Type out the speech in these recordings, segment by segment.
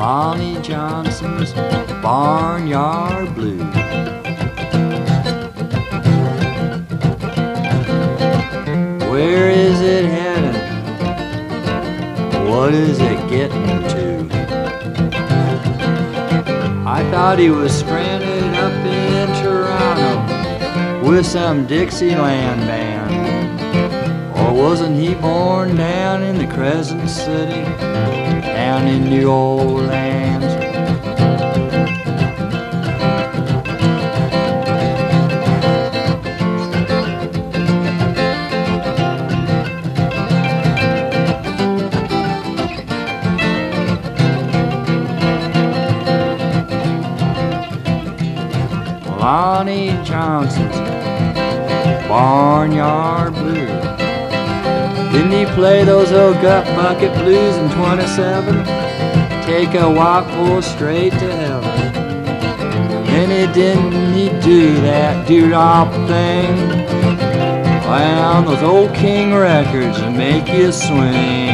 Lonnie Johnson's Barnyard Blues. Where is it heading? What is it getting to? I thought he was stranded up in Toronto with some Dixieland band. Or wasn't he born down in the Crescent City, down in New Orleans? Lonnie Johnson's Barnyard Blues. Didn't he play those old gut bucket blues in 27? Take a white horse straight to heaven. And it didn't he do that doo-dop thing on those old King records that make you swing?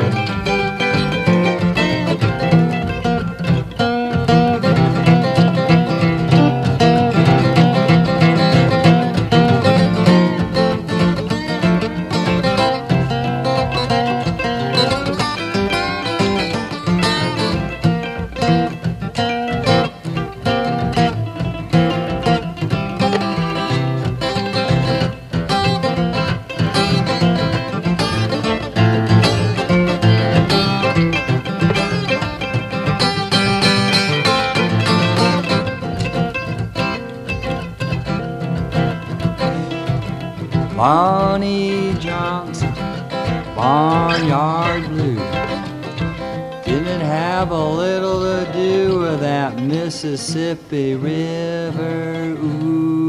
Lonnie Johnson's Barnyard Blues. Didn't it have a little to do with that Mississippi River? Ooh.